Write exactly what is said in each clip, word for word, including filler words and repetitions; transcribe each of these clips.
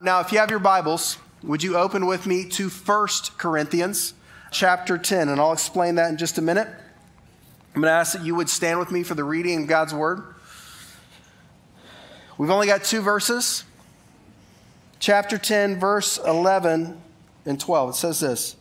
Now, if you have your Bibles, would you open with me to First Corinthians chapter ten, and I'll explain that in just a minute. I'm going to ask that you would stand with me for the reading of God's Word. We've only got two verses. Chapter ten, verse eleven and twelve. It says this.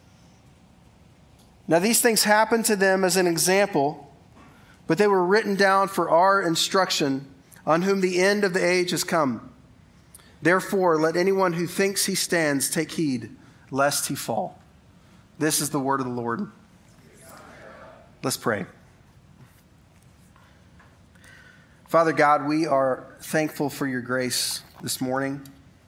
Now these things happened to them as an example, but they were written down for our instruction, on whom the end of the age has come. Therefore, let anyone who thinks he stands take heed, lest he fall. This is the word of the Lord. Let's pray. Father God, we are thankful for your grace this morning.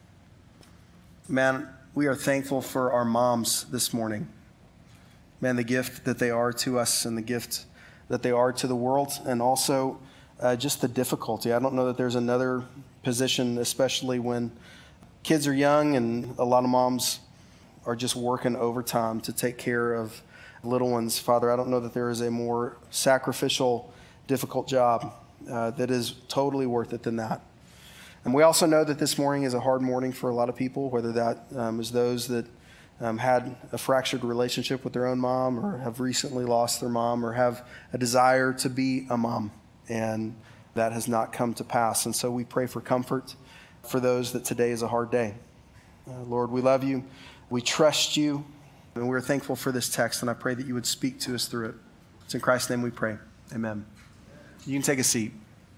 Man, we are thankful for our moms this morning. Man, the gift that they are to us and the gift that they are to the world, and also uh, just the difficulty. I don't know that there's another position, especially when kids are young and a lot of moms are just working overtime to take care of little ones. Father, I don't know that there is a more sacrificial, difficult job uh, that is totally worth it than that. And we also know that this morning is a hard morning for a lot of people, whether that um, is those that um, had a fractured relationship with their own mom, or have recently lost their mom, or have a desire to be a mom, and that has not come to pass. And so we pray for comfort for those that today is a hard day. Uh, Lord, we love you. We trust you. And we're thankful for this text. And I pray that you would speak to us through it. It's in Christ's name we pray. Amen. You can take a seat.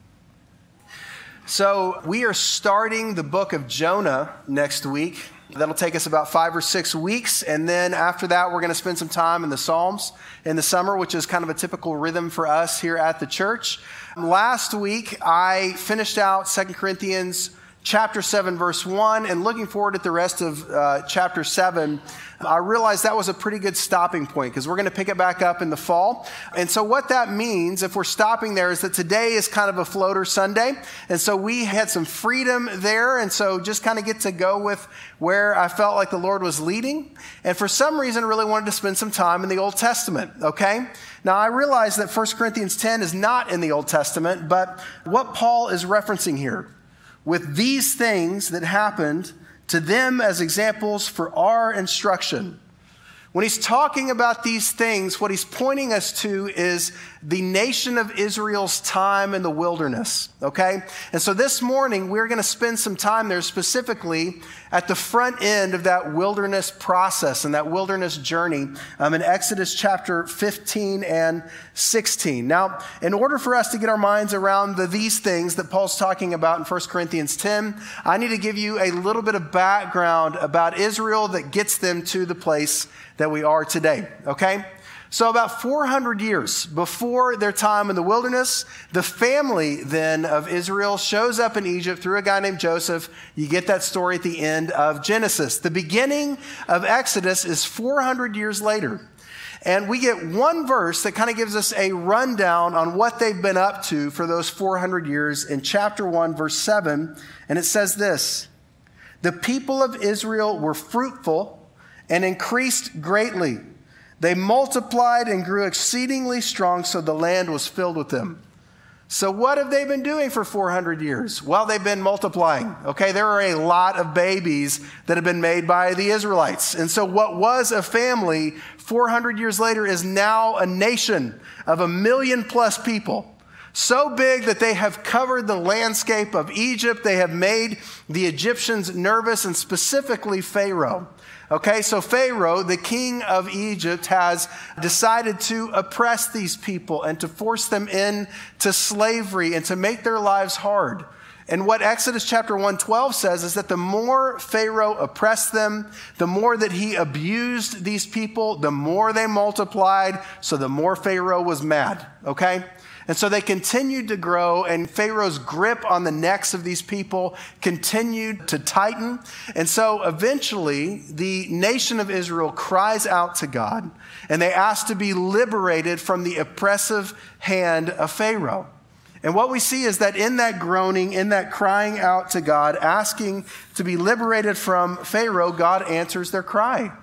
So we are starting the book of Jonah next week. That'll take us about five or six weeks. And then after that, we're going to spend some time in the Psalms in the summer, which is kind of a typical rhythm for us here at the church. Last week, I finished out Second Corinthians chapter seven, verse one, and looking forward at the rest of uh, chapter seven, I realized that was a pretty good stopping point because we're going to pick it back up in the fall. And so what that means, if we're stopping there, is that today is kind of a floater Sunday. And so we had some freedom there. And so just kind of get to go with where I felt like the Lord was leading. And for some reason, really wanted to spend some time in the Old Testament, okay? Now, I realize that First Corinthians ten is not in the Old Testament, but what Paul is referencing here, with these things that happened to them as examples for our instruction. When he's talking about these things, what he's pointing us to is the nation of Israel's time in the wilderness, okay? And so this morning, we're going to spend some time there specifically at the front end of that wilderness process and that wilderness journey um, in Exodus chapter fifteen and sixteen. Now, in order for us to get our minds around the these things that Paul's talking about in First Corinthians ten, I need to give you a little bit of background about Israel that gets them to the place that we are today, okay? So about four hundred years before their time in the wilderness, the family then of Israel shows up in Egypt through a guy named Joseph. You get that story at the end of Genesis. The beginning of Exodus is four hundred years later. And we get one verse that kind of gives us a rundown on what they've been up to for those four hundred years in chapter one, verse seven. And it says this: the people of Israel were fruitful and increased greatly. They multiplied and grew exceedingly strong, so the land was filled with them. So what have they been doing for four hundred years? Well, they've been multiplying. Okay, there are a lot of babies that have been made by the Israelites. And so what was a family four hundred years later is now a nation of a million plus people. So big that they have covered the landscape of Egypt. They have made the Egyptians nervous, and specifically Pharaoh. Okay, so Pharaoh, the king of Egypt, has decided to oppress these people and to force them into slavery and to make their lives hard. And what Exodus chapter one twelve says is that the more Pharaoh oppressed them, the more that he abused these people, the more they multiplied, so the more Pharaoh was mad, okay? And so they continued to grow, and Pharaoh's grip on the necks of these people continued to tighten. And so eventually, the nation of Israel cries out to God, and they ask to be liberated from the oppressive hand of Pharaoh. And what we see is that in that groaning, in that crying out to God, asking to be liberated from Pharaoh, God answers their cry.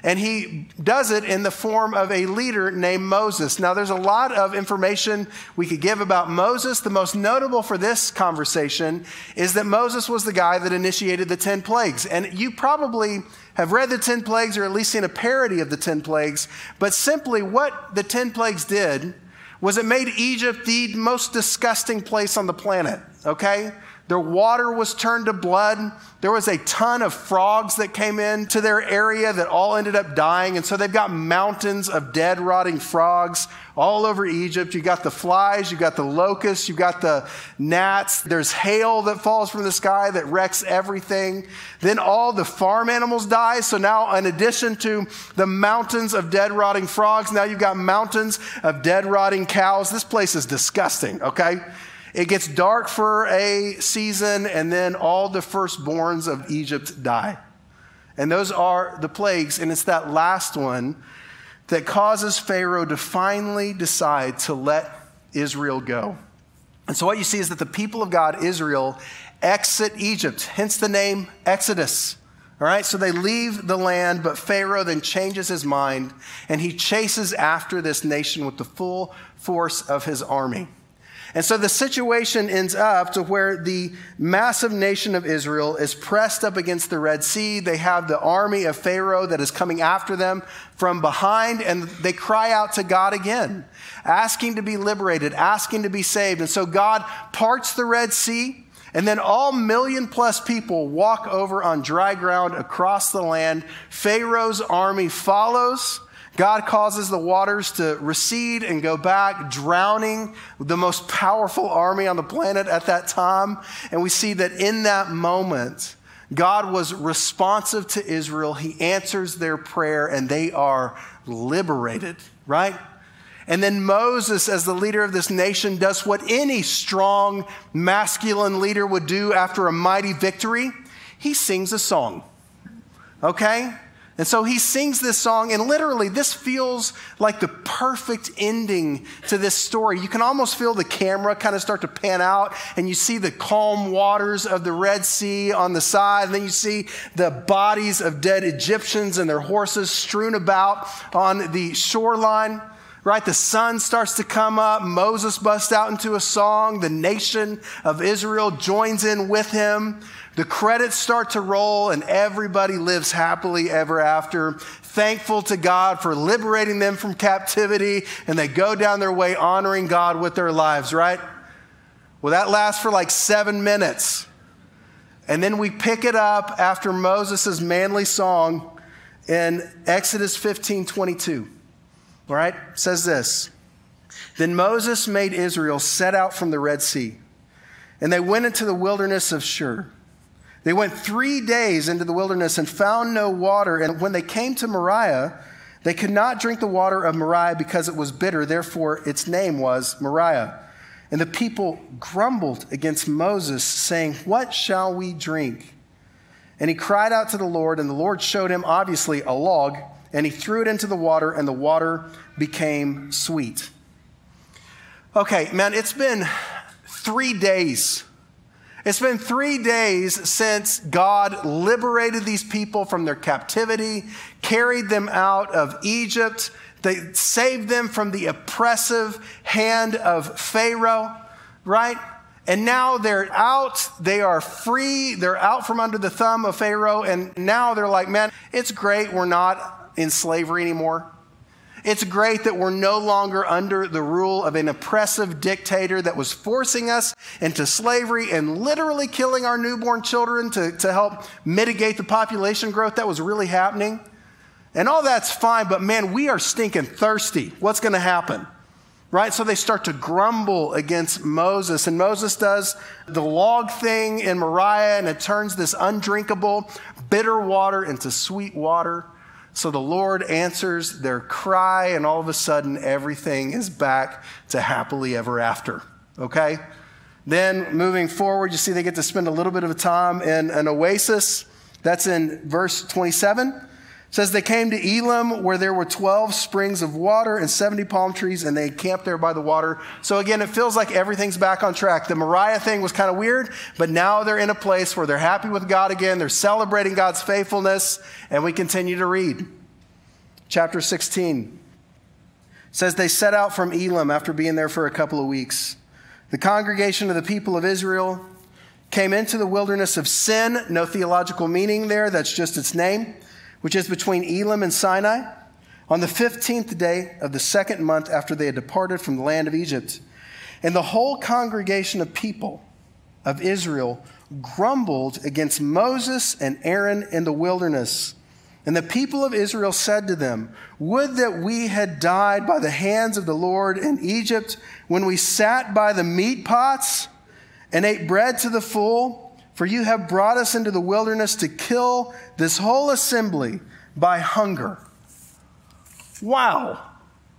And he does it in the form of a leader named Moses. Now, there's a lot of information we could give about Moses. The most notable for this conversation is that Moses was the guy that initiated the ten plagues. And you probably have read the ten plagues or at least seen a parody of the ten plagues. But simply what the ten plagues did was it made Egypt the most disgusting place on the planet, okay? Their water was turned to blood. There was a ton of frogs that came into their area that all ended up dying. And so they've got mountains of dead, rotting frogs all over Egypt. You got the flies, you got the locusts, you got the gnats. There's hail that falls from the sky that wrecks everything. Then all the farm animals die. So now in addition to the mountains of dead, rotting frogs, now you've got mountains of dead, rotting cows. This place is disgusting, okay? It gets dark for a season, and then all the firstborns of Egypt die. And those are the plagues, and it's that last one that causes Pharaoh to finally decide to let Israel go. And so what you see is that the people of God, Israel, exit Egypt, hence the name Exodus. All right, so they leave the land, but Pharaoh then changes his mind, and he chases after this nation with the full force of his army. And so the situation ends up to where the massive nation of Israel is pressed up against the Red Sea. They have the army of Pharaoh that is coming after them from behind, and they cry out to God again, asking to be liberated, asking to be saved. And so God parts the Red Sea, and then all million plus people walk over on dry ground across the land. Pharaoh's army follows. God causes the waters to recede and go back, drowning the most powerful army on the planet at that time. And we see that in that moment, God was responsive to Israel. He answers their prayer, and they are liberated, right? And then Moses, as the leader of this nation, does what any strong, masculine leader would do after a mighty victory. He sings a song, okay? And so he sings this song, and literally this feels like the perfect ending to this story. You can almost feel the camera kind of start to pan out, and you see the calm waters of the Red Sea on the side, and then you see the bodies of dead Egyptians and their horses strewn about on the shoreline. Right, the sun starts to come up. Moses busts out into a song. The nation of Israel joins in with him. The credits start to roll, and everybody lives happily ever after, thankful to God for liberating them from captivity, and they go down their way honoring God with their lives, right? Well, that lasts for like seven minutes. And then we pick it up after Moses' manly song in Exodus fifteen twenty-two. All right, it says this. Then Moses made Israel set out from the Red Sea, and they went into the wilderness of Shur. They went three days into the wilderness and found no water. And when they came to Moriah, they could not drink the water of Moriah because it was bitter. Therefore, its name was Moriah. And the people grumbled against Moses, saying, "What shall we drink?" And he cried out to the Lord, and the Lord showed him obviously a log, and he threw it into the water, and the water became sweet. Okay, man, it's been three days. It's been three days since God liberated these people from their captivity, carried them out of Egypt. They saved them from the oppressive hand of Pharaoh, right? And now they're out, they are free, they're out from under the thumb of Pharaoh, and now they're like, man, it's great we're not in slavery anymore. It's great that we're no longer under the rule of an oppressive dictator that was forcing us into slavery and literally killing our newborn children to, to help mitigate the population growth that was really happening. And all that's fine, but man, we are stinking thirsty. What's going to happen? Right? So they start to grumble against Moses, and Moses does the log thing in Moriah, and it turns this undrinkable, bitter water into sweet water. So the Lord answers their cry, and all of a sudden, everything is back to happily ever after, okay? Then moving forward, you see they get to spend a little bit of time in an oasis. That's in verse twenty-seven. It says they came to Elim, where there were twelve springs of water and seventy palm trees, and they camped there by the water. So again, it feels like everything's back on track. The Moriah thing was kind of weird, but now they're in a place where they're happy with God again. They're celebrating God's faithfulness, and we continue to read. chapter sixteen. It says they set out from Elim after being there for a couple of weeks. The congregation of the people of Israel came into the wilderness of Sin, no theological meaning there, that's just its name, which is between Elim and Sinai, on the fifteenth day of the second month after they had departed from the land of Egypt. And the whole congregation of people of Israel grumbled against Moses and Aaron in the wilderness. And the people of Israel said to them, "Would that we had died by the hands of the Lord in Egypt when we sat by the meat pots and ate bread to the full, for you have brought us into the wilderness to kill this whole assembly by hunger." Wow.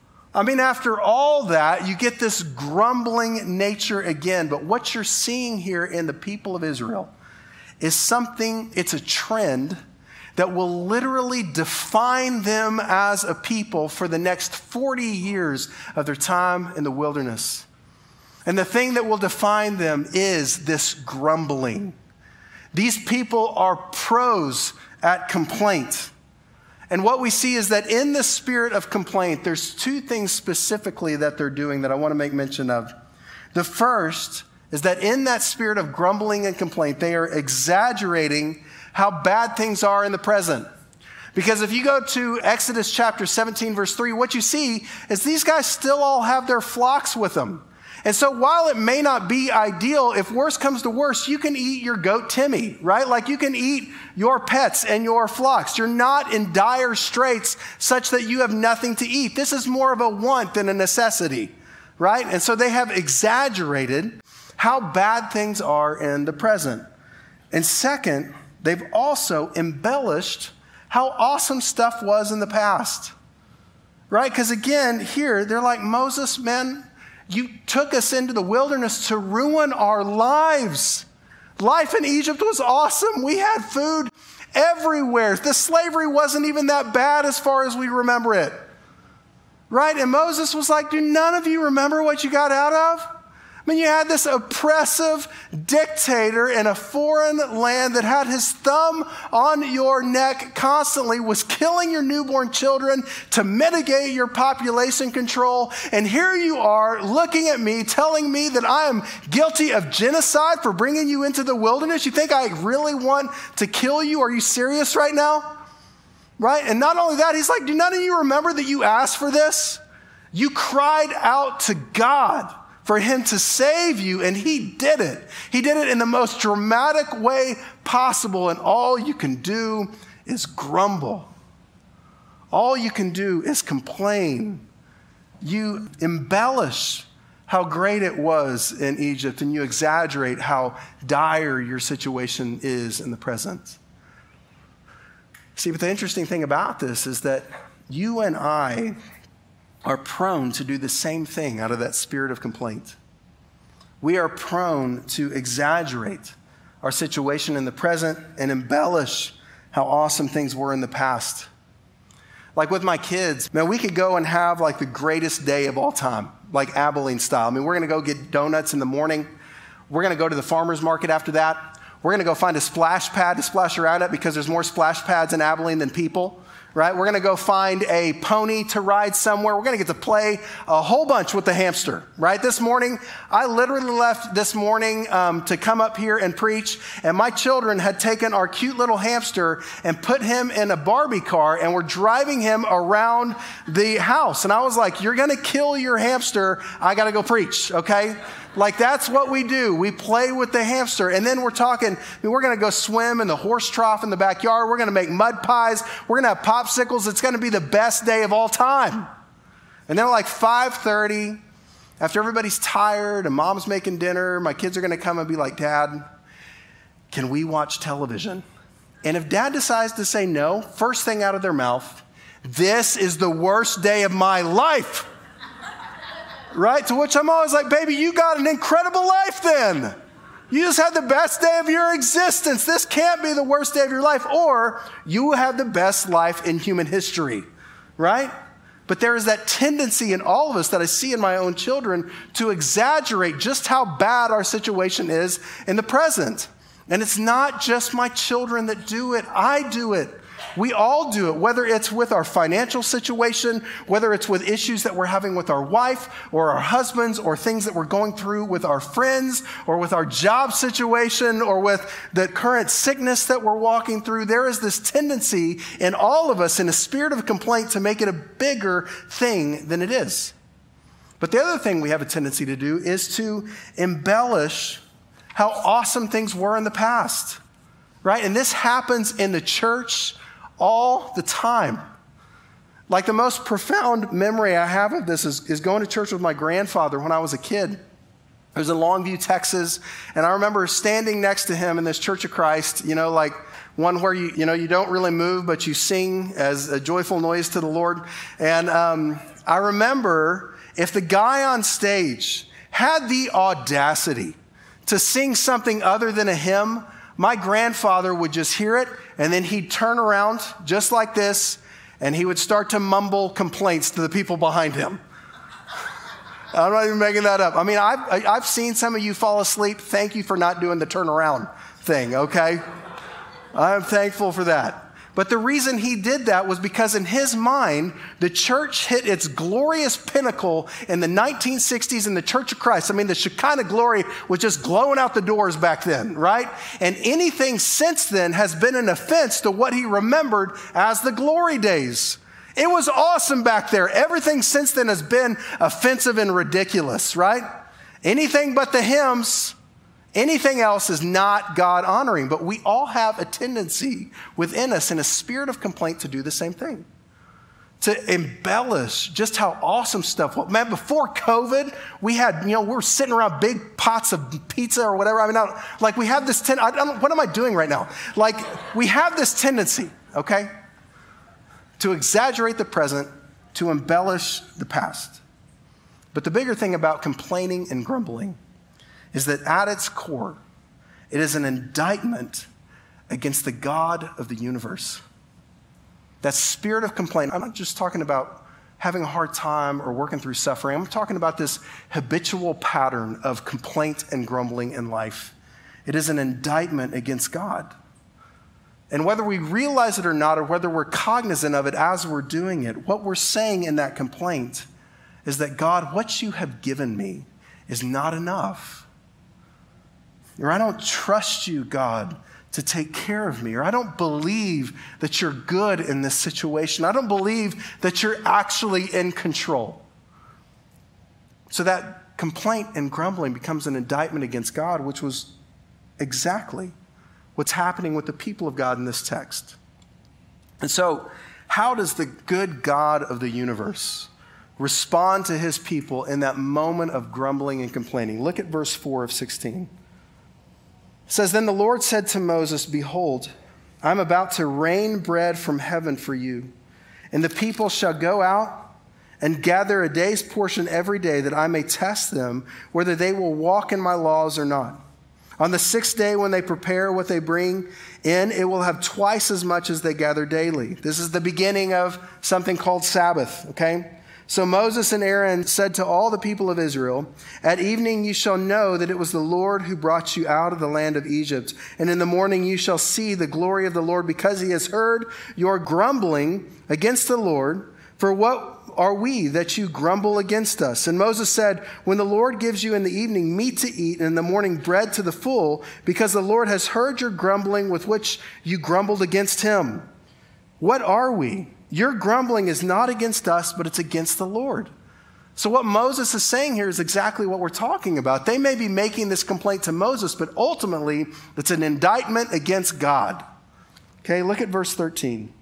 I mean, after all that, you get this grumbling nature again. But what you're seeing here in the people of Israel is something, it's a trend that will literally define them as a people for the next forty years of their time in the wilderness. And the thing that will define them is this grumbling. These people are pros at complaint. And what we see is that in the spirit of complaint, there's two things specifically that they're doing that I want to make mention of. The first is that in that spirit of grumbling and complaint, they are exaggerating how bad things are in the present. Because if you go to Exodus chapter seventeen, verse three, what you see is these guys still all have their flocks with them. And so while it may not be ideal, if worse comes to worse, you can eat your goat Timmy, right? Like you can eat your pets and your flocks. You're not in dire straits such that you have nothing to eat. This is more of a want than a necessity, right? And so they have exaggerated how bad things are in the present. And second, they've also embellished how awesome stuff was in the past, right? Because again, here, they're like, Moses, man, you took us into the wilderness to ruin our lives. Life in Egypt was awesome. We had food everywhere. The slavery wasn't even that bad as far as we remember it, right? And Moses was like, do none of you remember what you got out of? I mean, you had this oppressive dictator in a foreign land that had his thumb on your neck constantly, was killing your newborn children to mitigate your population control. And here you are looking at me, telling me that I am guilty of genocide for bringing you into the wilderness. You think I really want to kill you? Are you serious right now? Right? And not only that, he's like, do none of you remember that you asked for this? You cried out to God for him to save you, and he did it. He did it in the most dramatic way possible, and all you can do is grumble. All you can do is complain. You embellish how great it was in Egypt, and you exaggerate how dire your situation is in the present. See, but the interesting thing about this is that you and I are prone to do the same thing out of that spirit of complaint. We are prone to exaggerate our situation in the present and embellish how awesome things were in the past. Like with my kids, man, we could go and have like the greatest day of all time, like Abilene style. I mean, we're going to go get donuts in the morning. We're going to go to the farmer's market after that. We're going to go find a splash pad to splash around at because there's more splash pads in Abilene than people. Right? We're going to go find a pony to ride somewhere. We're going to get to play a whole bunch with the hamster, right? This morning, I literally left this morning um, to come up here and preach, and my children had taken our cute little hamster and put him in a Barbie car, and were driving him around the house. And I was like, you're going to kill your hamster. I got to go preach, okay? Like that's what we do. We play with the hamster. And then we're talking, I mean, we're going to go swim in the horse trough in the backyard. We're going to make mud pies. We're going to have popsicles. It's going to be the best day of all time. And then like five thirty, after everybody's tired and mom's making dinner, my kids are going to come and be like, Dad, can we watch television? And if Dad decides to say no, first thing out of their mouth, this is the worst day of my life. Right? To which I'm always like, baby, you got an incredible life then. You just had the best day of your existence. This can't be the worst day of your life. Or you have the best life in human history. Right? But there is that tendency in all of us that I see in my own children to exaggerate just how bad our situation is in the present. And it's not just my children that do it. I do it. We all do it, whether it's with our financial situation, whether it's with issues that we're having with our wife or our husbands, or things that we're going through with our friends, or with our job situation, or with the current sickness that we're walking through. There is this tendency in all of us, in a spirit of complaint, to make it a bigger thing than it is. But the other thing we have a tendency to do is to embellish how awesome things were in the past, right? And this happens in the church all the time. Like, the most profound memory I have of this is, is going to church with my grandfather when I was a kid. I was in Longview, Texas, and I remember standing next to him in this Church of Christ, you know, like one where you, you know, you don't really move, but you sing as a joyful noise to the Lord. And um, I remember, if the guy on stage had the audacity to sing something other than a hymn, my grandfather would just hear it, and then he'd turn around just like this, and he would start to mumble complaints to the people behind him. I'm not even making that up. I mean, I've, I've seen some of you fall asleep. Thank you for not doing the turnaround thing, okay? I'm thankful for that. But the reason he did that was because in his mind, the church hit its glorious pinnacle in the nineteen sixties in the Church of Christ. I mean, the Shekinah glory was just glowing out the doors back then, right? And anything since then has been an offense to what he remembered as the glory days. It was awesome back there. Everything since then has been offensive and ridiculous, right? Anything but the hymns. Anything else is not God honoring, but we all have a tendency within us in a spirit of complaint to do the same thing. To embellish just how awesome stuff was. Man, before COVID, we had, you know, we were sitting around big pots of pizza or whatever. I mean, I, like we have this, ten, I don't, what am I doing right now? Like, we have this tendency, okay, to exaggerate the present, to embellish the past. But the bigger thing about complaining and grumbling is that at its core, it is an indictment against the God of the universe. That spirit of complaint, I'm not just talking about having a hard time or working through suffering. I'm talking about this habitual pattern of complaint and grumbling in life. It is an indictment against God. And whether we realize it or not, or whether we're cognizant of it as we're doing it, what we're saying in that complaint is that, God, what you have given me is not enough. Or I don't trust you, God, to take care of me. Or I don't believe that you're good in this situation. I don't believe that you're actually in control. So that complaint and grumbling becomes an indictment against God, which was exactly what's happening with the people of God in this text. And so, how does the good God of the universe respond to his people in that moment of grumbling and complaining? Look at verse four of sixteen. It says, "Then the Lord said to Moses, behold, I'm about to rain bread from heaven for you, and the people shall go out and gather a day's portion every day, that I may test them whether they will walk in my laws or not. On the sixth day, when they prepare what they bring in, it will have twice as much as they gather daily." This is the beginning of something called Sabbath, okay? So Moses and Aaron said to all the people of Israel, "At evening you shall know that it was the Lord who brought you out of the land of Egypt. And in the morning you shall see the glory of the Lord, because he has heard your grumbling against the Lord. For what are we that you grumble against us?" And Moses said, "When the Lord gives you in the evening meat to eat, and in the morning bread to the full, because the Lord has heard your grumbling with which you grumbled against him. What are we? Your grumbling is not against us, but it's against the Lord." So what Moses is saying here is exactly what we're talking about. They may be making this complaint to Moses, but ultimately it's an indictment against God. Okay, look at verse thirteen.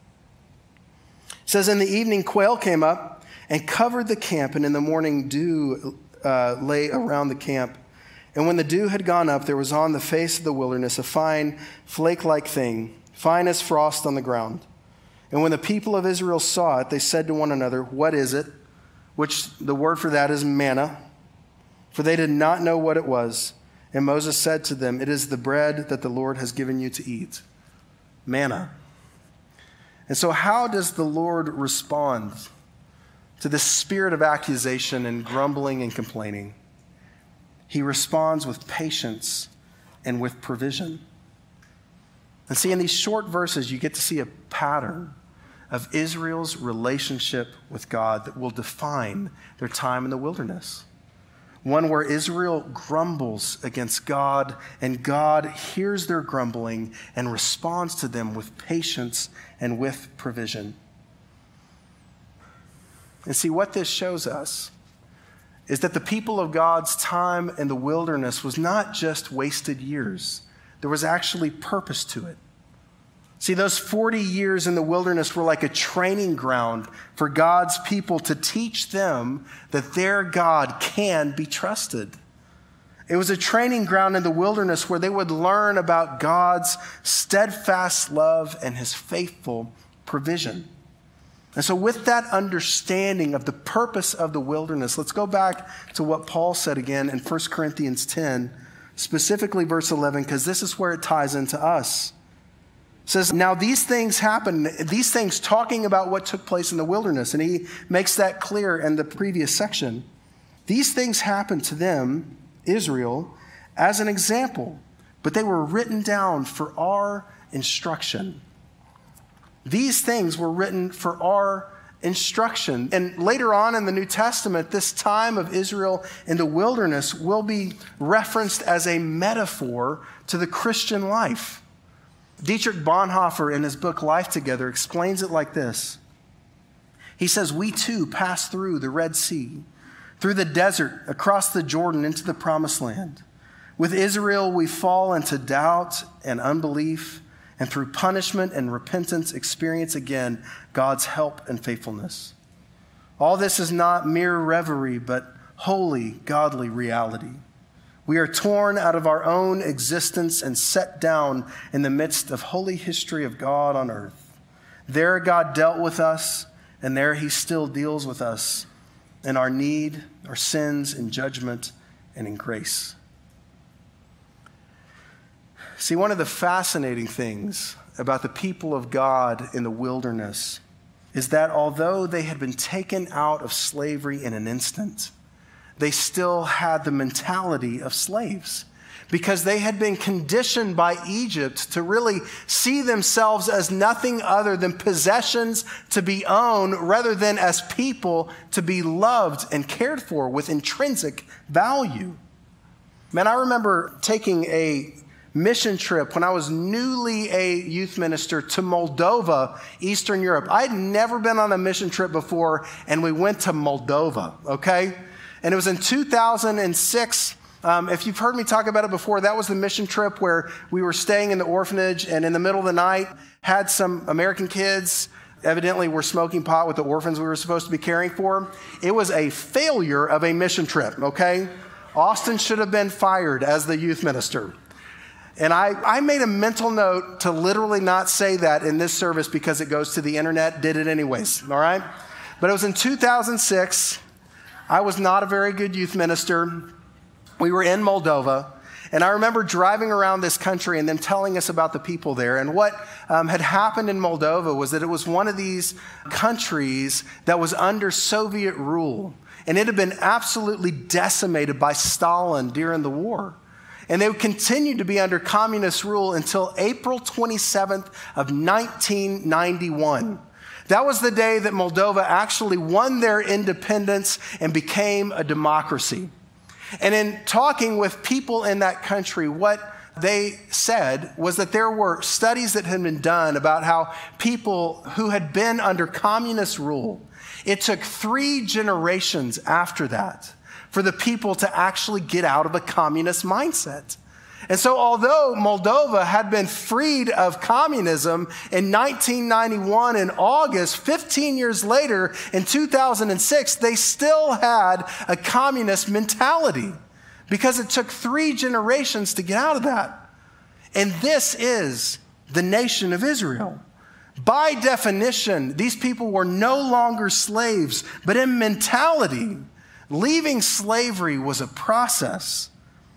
It says, "In the evening quail came up and covered the camp, and in the morning dew uh, lay around the camp. And when the dew had gone up, there was on the face of the wilderness a fine flake-like thing, fine as frost on the ground. And when the people of Israel saw it, they said to one another, 'What is it?' Which the word for that is manna. For they did not know what it was. And Moses said to them, 'It is the bread that the Lord has given you to eat.'" Manna. And so how does the Lord respond to this spirit of accusation and grumbling and complaining? He responds with patience and with provision. And see, in these short verses, you get to see a pattern of Israel's relationship with God that will define their time in the wilderness. One where Israel grumbles against God, and God hears their grumbling and responds to them with patience and with provision. And see, what this shows us is that the people of God's time in the wilderness was not just wasted years. There was actually purpose to it. See, those forty years in the wilderness were like a training ground for God's people to teach them that their God can be trusted. It was a training ground in the wilderness where they would learn about God's steadfast love and his faithful provision. And so with that understanding of the purpose of the wilderness, let's go back to what Paul said again in First Corinthians ten, specifically verse eleven, because this is where it ties into us. It says, now these things happen, these things talking about what took place in the wilderness, and he makes that clear in the previous section. These things happened to them, Israel, as an example, but they were written down for our instruction. These things were written for our instruction. And later on in the New Testament, this time of Israel in the wilderness will be referenced as a metaphor to the Christian life. Dietrich Bonhoeffer, in his book Life Together, explains it like this. He says, we too pass through the Red Sea, through the desert, across the Jordan into the Promised Land. With Israel, we fall into doubt and unbelief, and through punishment and repentance, experience again God's help and faithfulness. All this is not mere reverie, but holy, godly reality. We are torn out of our own existence and set down in the midst of holy history of God on earth. There God dealt with us, and there he still deals with us in our need, our sins, in judgment, and in grace. See, one of the fascinating things about the people of God in the wilderness is that although they had been taken out of slavery in an instant, they still had the mentality of slaves because they had been conditioned by Egypt to really see themselves as nothing other than possessions to be owned rather than as people to be loved and cared for with intrinsic value. Man, I remember taking a mission trip when I was newly a youth minister to Moldova, Eastern Europe. I had never been on a mission trip before, and we went to Moldova, okay? And it was in two thousand six. Um, if you've heard me talk about it before, that was the mission trip where we were staying in the orphanage, and in the middle of the night, had some American kids, evidently were smoking pot with the orphans we were supposed to be caring for. It was a failure of a mission trip, okay? Austin should have been fired as the youth minister. And I, I made a mental note to literally not say that in this service because it goes to the internet, did it anyways, all right? But it was in two thousand six. I was not a very good youth minister. We were in Moldova, and I remember driving around this country and them telling us about the people there. And what um, had happened in Moldova was that it was one of these countries that was under Soviet rule, and it had been absolutely decimated by Stalin during the war. And they would continue to be under communist rule until April twenty-seventh of nineteen ninety-one. That was the day that Moldova actually won their independence and became a democracy. And in talking with people in that country, what they said was that there were studies that had been done about how people who had been under communist rule, it took three generations after that for the people to actually get out of a communist mindset. And so although Moldova had been freed of communism in nineteen ninety-one in August, fifteen years later in two thousand six, they still had a communist mentality because it took three generations to get out of that. And this is the nation of Israel. By definition, these people were no longer slaves, but in mentality, leaving slavery was a process.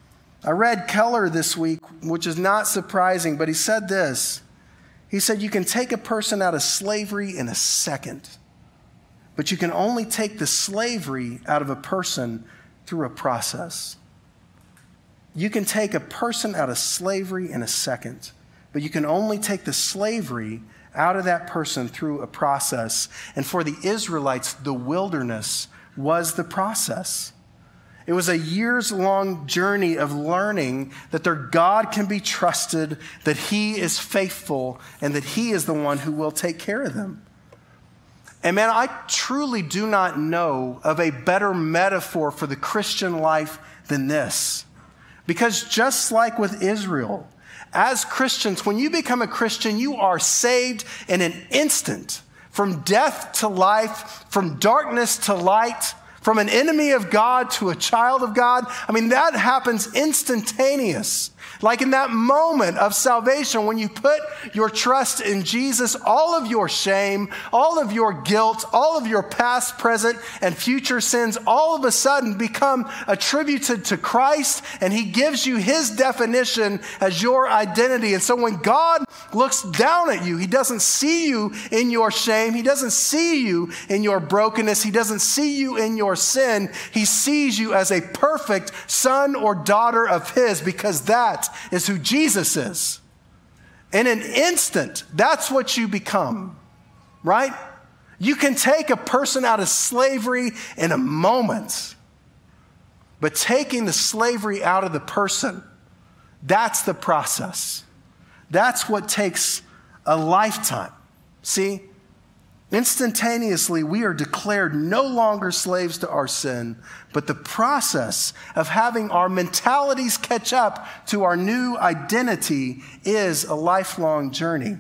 I read Keller this week, which is not surprising, but he said this. He said, you can take a person out of slavery in a second, but you can only take the slavery out of a person through a process. You can take a person out of slavery in a second, but but you can only take the slavery out of that person through a process. And for the Israelites, the wilderness was the process. It was a years-long journey of learning that their God can be trusted, that he is faithful, and that he is the one who will take care of them. And man, I truly do not know of a better metaphor for the Christian life than this. Because just like with Israel, as Christians, when you become a Christian, you are saved in an instant, from death to life, from darkness to light, from an enemy of God to a child of God. I mean, that happens instantaneous. Like in that moment of salvation, when you put your trust in Jesus, all of your shame, all of your guilt, all of your past, present, and future sins all of a sudden become attributed to Christ, and he gives you his definition as your identity. And so when God looks down at you, he doesn't see you in your shame. He doesn't see you in your brokenness. He doesn't see you in your sin. He sees you as a perfect son or daughter of his, because that is who Jesus is. In an instant, that's what you become, right? You can take a person out of slavery in a moment, but taking the slavery out of the person, that's the process. That's what takes a lifetime. See? Instantaneously, we are declared no longer slaves to our sin, but the process of having our mentalities catch up to our new identity is a lifelong journey.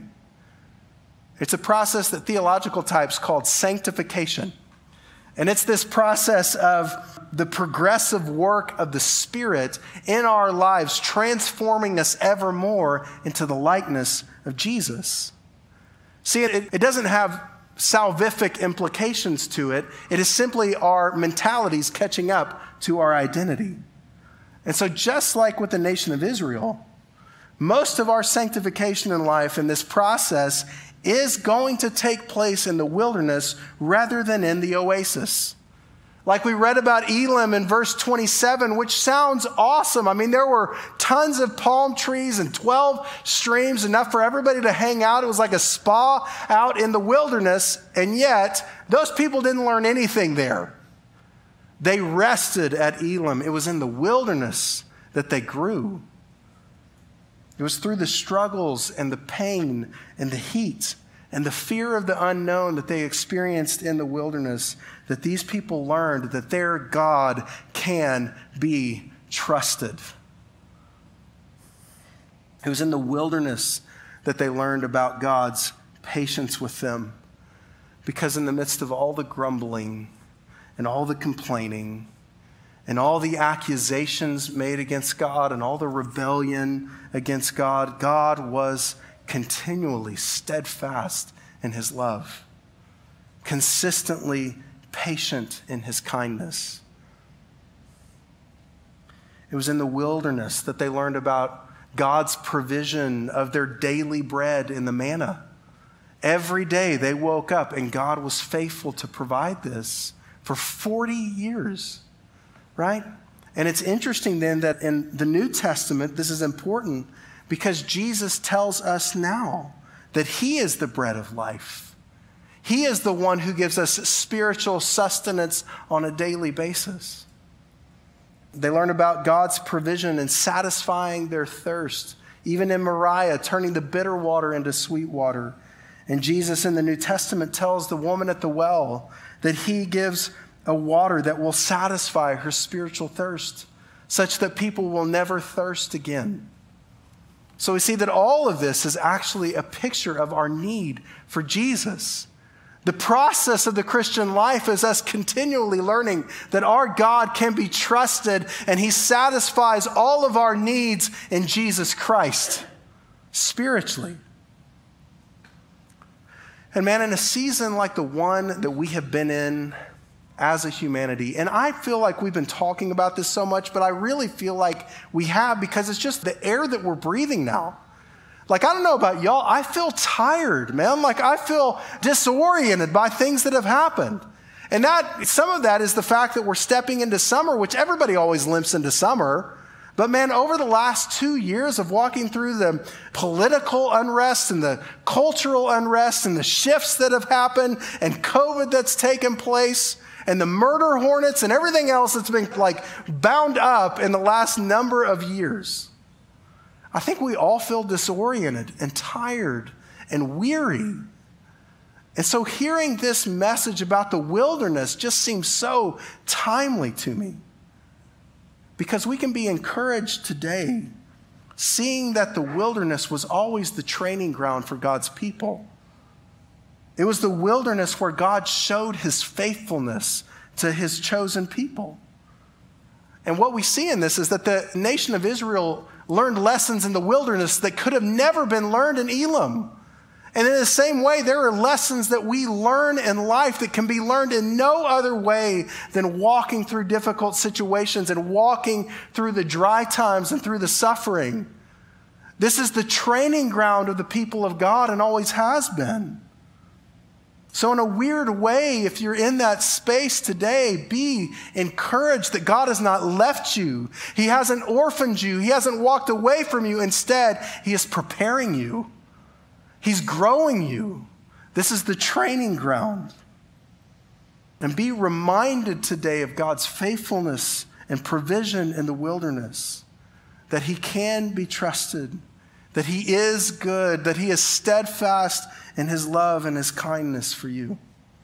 It's a process that theological types called sanctification. And it's this process of the progressive work of the Spirit in our lives, transforming us ever more into the likeness of Jesus. See, it, it doesn't have salvific implications to it. It is simply our mentalities catching up to our identity. And so just like with the nation of Israel, most of our sanctification in life in this process is going to take place in the wilderness rather than in the oasis. Like we read about Elim in verse twenty-seven, which sounds awesome. I mean, there were tons of palm trees and twelve streams, enough for everybody to hang out. It was like a spa out in the wilderness. And yet, those people didn't learn anything there. They rested at Elim. It was in the wilderness that they grew. It was through the struggles and the pain and the heat and the fear of the unknown that they experienced in the wilderness that these people learned that their God can be trusted. It was in the wilderness that they learned about God's patience with them, because in the midst of all the grumbling and all the complaining and all the accusations made against God and all the rebellion against God, God was continually steadfast in his love, consistently patient in his kindness. It was in the wilderness that they learned about God's provision of their daily bread in the manna. Every day they woke up and God was faithful to provide this for forty years, right? And it's interesting then that in the New Testament, this is important because Jesus tells us now that he is the bread of life. He is the one who gives us spiritual sustenance on a daily basis. They learn about God's provision in satisfying their thirst, even in Moriah, turning the bitter water into sweet water. And Jesus in the New Testament tells the woman at the well that he gives a water that will satisfy her spiritual thirst, such that people will never thirst again. So we see that all of this is actually a picture of our need for Jesus. The process of the Christian life is us continually learning that our God can be trusted and he satisfies all of our needs in Jesus Christ spiritually. And man, in a season like the one that we have been in as a humanity, and I feel like we've been talking about this so much, but I really feel like we have, because it's just the air that we're breathing now. Like, I don't know about y'all, I feel tired, man. Like, I feel disoriented by things that have happened. And that, some of that is the fact that we're stepping into summer, which everybody always limps into summer. But man, over the last two years of walking through the political unrest and the cultural unrest and the shifts that have happened and COVID that's taken place and the murder hornets and everything else that's been like bound up in the last number of years, I think we all feel disoriented and tired and weary. And so hearing this message about the wilderness just seems so timely to me. Because we can be encouraged today, seeing that the wilderness was always the training ground for God's people. It was the wilderness where God showed his faithfulness to his chosen people. And what we see in this is that the nation of Israel learned lessons in the wilderness that could have never been learned in Elam. And in the same way, there are lessons that we learn in life that can be learned in no other way than walking through difficult situations and walking through the dry times and through the suffering. This is the training ground of the people of God and always has been. So in a weird way, if you're in that space today, be encouraged that God has not left you. He hasn't orphaned you. He hasn't walked away from you. Instead, he is preparing you. He's growing you. This is the training ground. And be reminded today of God's faithfulness and provision in the wilderness, that he can be trusted, that he is good, that he is steadfast in his love and his kindness for you.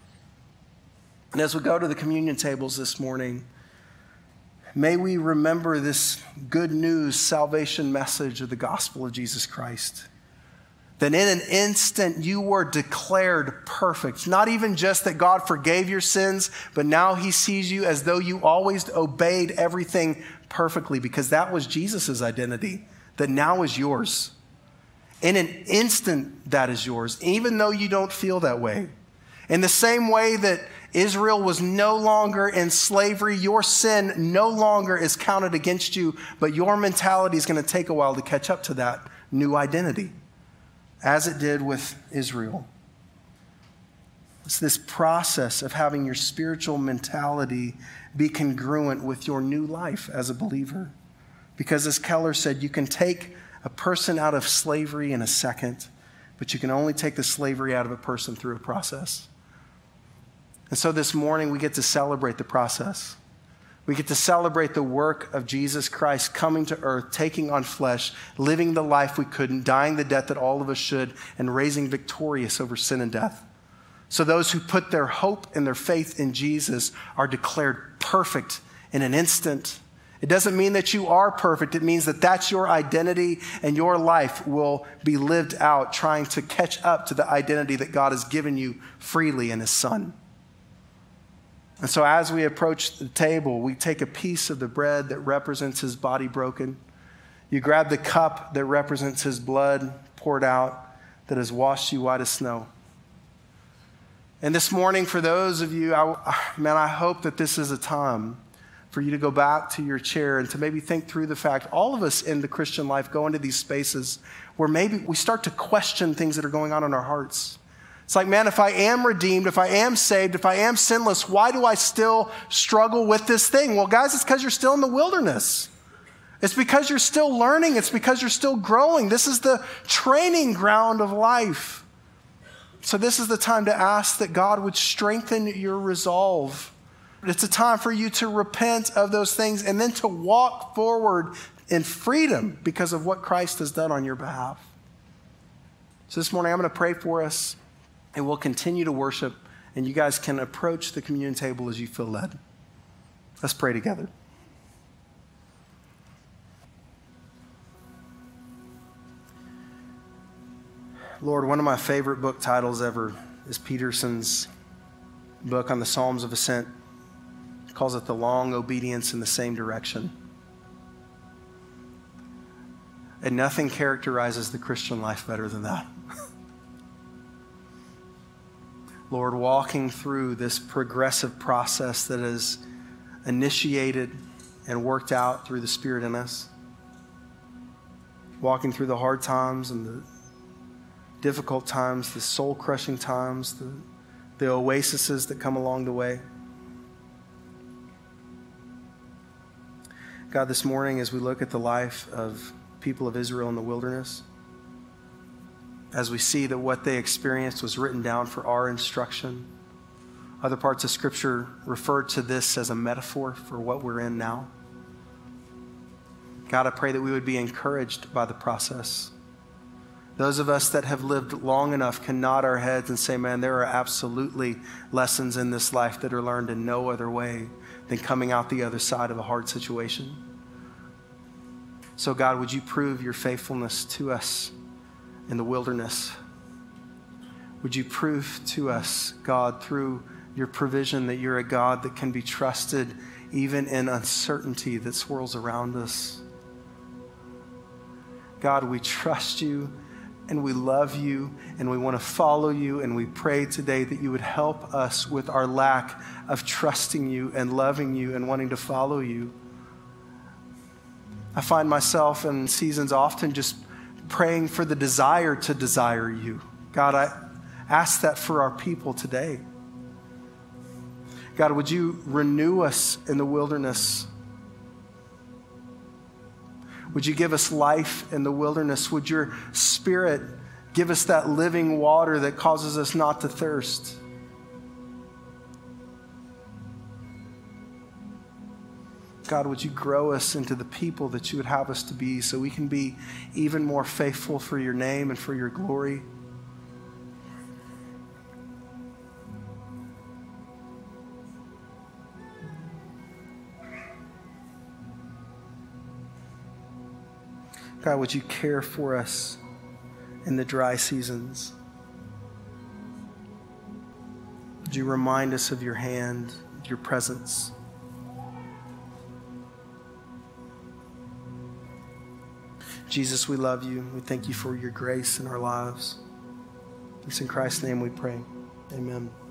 And as we go to the communion tables this morning, may we remember this good news, salvation message of the gospel of Jesus Christ. That in an instant you were declared perfect. Not even just that God forgave your sins, but now he sees you as though you always obeyed everything perfectly, because that was Jesus' identity, that now is yours. In an instant, that is yours, even though you don't feel that way. In the same way that Israel was no longer in slavery, your sin no longer is counted against you, but your mentality is going to take a while to catch up to that new identity, as it did with Israel. It's this process of having your spiritual mentality be congruent with your new life as a believer. Because as Keller said, you can take a person out of slavery in a second, but you can only take the slavery out of a person through a process. And so this morning we get to celebrate the process. We get to celebrate the work of Jesus Christ coming to earth, taking on flesh, living the life we couldn't, dying the death that all of us should, and raising victorious over sin and death. So those who put their hope and their faith in Jesus are declared perfect in an instant. It doesn't mean that you are perfect. It means that that's your identity, and your life will be lived out trying to catch up to the identity that God has given you freely in his Son. And so as we approach the table, we take a piece of the bread that represents his body broken. You grab the cup that represents his blood poured out that has washed you white as snow. And this morning, for those of you, I, man, I hope that this is a time for you to go back to your chair and to maybe think through the fact, all of us in the Christian life go into these spaces where maybe we start to question things that are going on in our hearts. It's like, man, if I am redeemed, if I am saved, if I am sinless, why do I still struggle with this thing? Well, guys, it's because you're still in the wilderness. It's because you're still learning. It's because you're still growing. This is the training ground of life. So this is the time to ask that God would strengthen your resolve. It's a time for you to repent of those things and then to walk forward in freedom because of what Christ has done on your behalf. So this morning I'm going to pray for us, and we'll continue to worship, and you guys can approach the communion table as you feel led. Let's pray together. Lord, one of my favorite book titles ever is Peterson's book on the Psalms of Ascent. He calls it The Long Obedience in the Same Direction. And nothing characterizes the Christian life better than that. Lord, walking through this progressive process that is initiated and worked out through the Spirit in us. Walking through the hard times and the difficult times, the soul-crushing times, the, the oases that come along the way. God, this morning as we look at the life of people of Israel in the wilderness, as we see that what they experienced was written down for our instruction, other parts of Scripture refer to this as a metaphor for what we're in now. God, I pray that we would be encouraged by the process. Those of us that have lived long enough can nod our heads and say, man, there are absolutely lessons in this life that are learned in no other way than coming out the other side of a hard situation. So God, would you prove your faithfulness to us in the wilderness? Would you prove to us, God, through your provision that you're a God that can be trusted even in uncertainty that swirls around us? God, we trust you and we love you and we want to follow you, and we pray today that you would help us with our lack of trusting you and loving you and wanting to follow you. I find myself in seasons often just praying for the desire to desire you. God, I ask that for our people today. God, would you renew us in the wilderness? Would you give us life in the wilderness? Would your Spirit give us that living water that causes us not to thirst? God, would you grow us into the people that you would have us to be so we can be even more faithful for your name and for your glory? God, would you care for us in the dry seasons? Would you remind us of your hand, your presence? Jesus, we love you. We thank you for your grace in our lives. It's in Christ's name we pray. Amen.